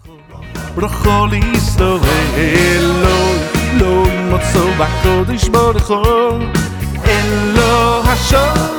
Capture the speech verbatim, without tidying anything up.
ברוך לישראל אלוהי מוצא בקודש ברוך הוא אלוה השם